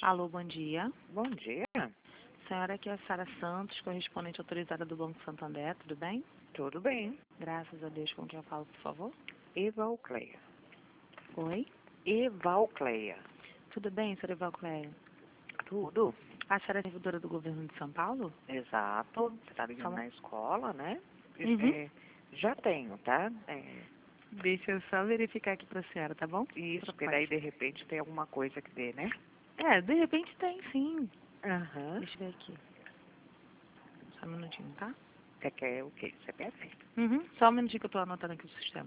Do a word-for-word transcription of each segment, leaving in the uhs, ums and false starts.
Alô, bom dia. Bom dia. Senhora, aqui é a Sara Santos, correspondente autorizada do Banco Santander, tudo bem? Tudo bem. Graças a Deus, com quem eu falo, por favor? Evalcleia. Oi? Evalcleia. Tudo bem, senhora Evalcleia? Tudo? A senhora é servidora do governo de São Paulo? Exato. Você está ligando Fala. na escola, né? Uhum. É, já tenho, tá? É, Deixa eu só verificar aqui pra senhora, tá bom? isso, porque Pode. daí de repente tem alguma coisa que dê, né? É, de repente tem, sim. Aham. Deixa eu ver aqui. Só um minutinho, tá? Você quer o quê? C P F? Uhum. Só um minutinho que eu tô anotando aqui o sistema.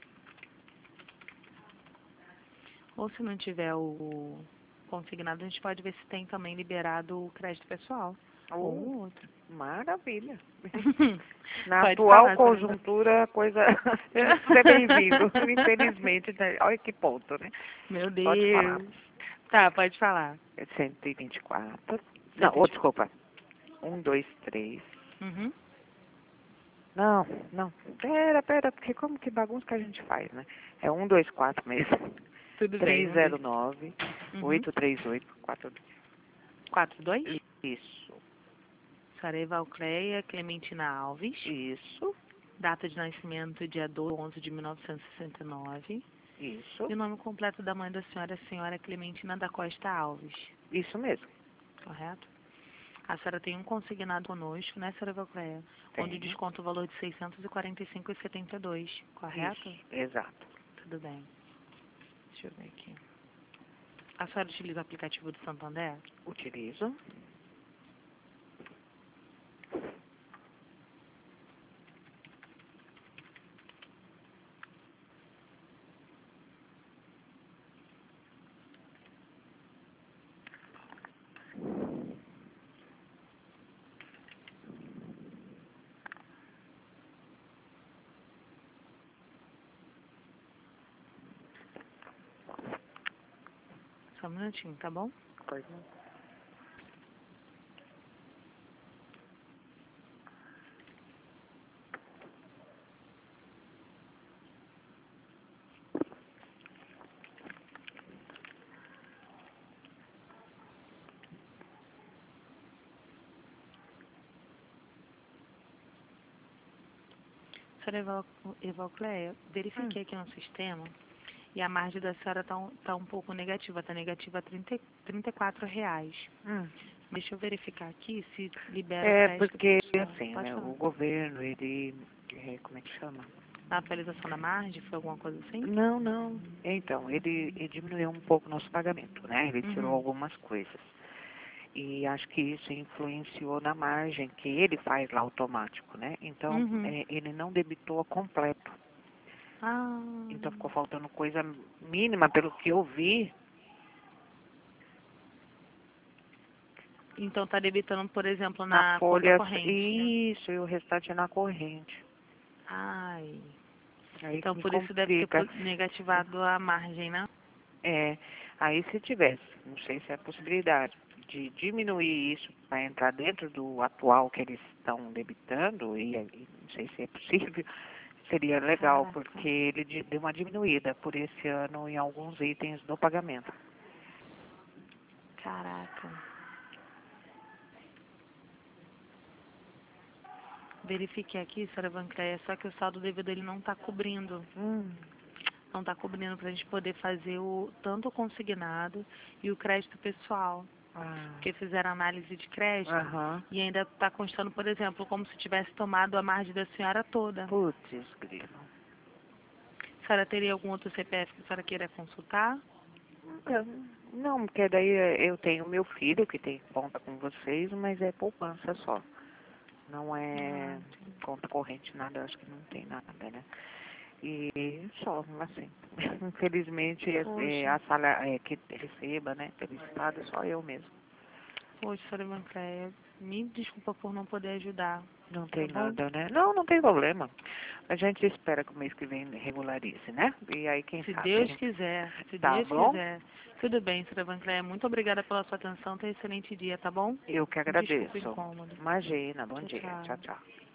Ou se não tiver o consignado, a gente pode ver se tem também liberado o crédito pessoal. Ou Oh, um ou outro. maravilha. Na Pode atual falar, senhora. conjuntura, a coisa... Você é bem-vindo, infelizmente. Né? Olha que ponto, né? Meu Pode falar. Deus. Tá, pode falar. É cento e vinte e quatro. Não, cento e oh, vinte. desculpa. Um, dois, três. Uhum. Não, não. Pera, pera, porque como que bagunça que a gente faz, né? É um, dois, quatro mesmo. Tudo bem. Três Um, zero dois. nove Uhum. oito três oito quatro. Quatro, dois. Isso, Senhora Evalcleia Clementina Alves. isso, Data de nascimento, dia doze de onze de mil novecentos e sessenta e nove. isso, E o nome completo da mãe da senhora é a senhora Clementina da Costa Alves. isso mesmo. Correto? A senhora tem um consignado conosco, né, senhora Evalcleia? Onde Tenho. desconta o valor de seiscentos e quarenta e cinco reais e setenta e dois centavos. Correto? Isso, exato. Tudo bem. Deixa eu ver aqui. A senhora utiliza o aplicativo do Santander? Utilizo. Só um minutinho, tá bom? Pois não. Senhora Eval- Evalcleia, Hum, verifiquei aqui no sistema e a margem da senhora está um, tá um pouco negativa, está negativa trinta, trinta e quatro reais. hum. Deixa eu verificar aqui se libera o É crédito porque, pessoal. assim, Pode né, falar. o governo, ele, é, como é que chama? A atualização da margem foi alguma coisa assim? Não, não. Então, ele, ele diminuiu um pouco o nosso pagamento, né? Ele tirou Uhum. algumas coisas. E acho que isso influenciou na margem que ele faz lá automático, né? Então, Uhum. é, ele não debitou a completo. Ah, Então, ficou faltando coisa mínima, pelo que eu vi. então está debitando, por exemplo, Na na conta folha, corrente. isso, e o restante é na corrente. Ai. Aí que Então me por isso deve ter complica. po- negativado a margem, né? É, aí se tivesse, não sei se é a possibilidade de diminuir isso para entrar dentro do atual que eles estão debitando, e aí não sei se é possível, seria legal, Caraca. porque ele di- deu uma diminuída por esse ano em alguns itens do pagamento. Caraca. Verifiquei aqui, senhora Evancleia, só que o saldo devido dele não está cobrindo. Hum, Não está cobrindo para a gente poder fazer o tanto o consignado e o crédito pessoal. ah, Porque fizeram análise de crédito aham, e ainda está constando, por exemplo, como se tivesse tomado a margem da senhora toda. putz, grilo. A senhora teria algum outro C P F que a senhora queira consultar? Então, não, porque daí eh, eu tenho meu filho que tem conta com vocês, mas é poupança só. Não Ah, é entendi. conta corrente, nada, acho que não tem nada, né? E só, assim, infelizmente, é, é, Poxa, a sala é, que receba, né, pelo Estado, é só eu mesmo. poxa, senhora Evancleia, me desculpa por não poder ajudar, Não tá tem bom? nada, né? Não, não tem problema. A gente espera que o mês que vem regularize, né? E aí, quem Se Deus sabe? quiser, se Tá Deus bom? quiser. Tudo bem, senhora Evancleia, muito obrigada pela sua atenção, tenha um excelente dia, tá bom? Eu que Desculpa o agradeço. incômodo. Imagina, bom Tchau, dia. Tchau, tchau. tchau.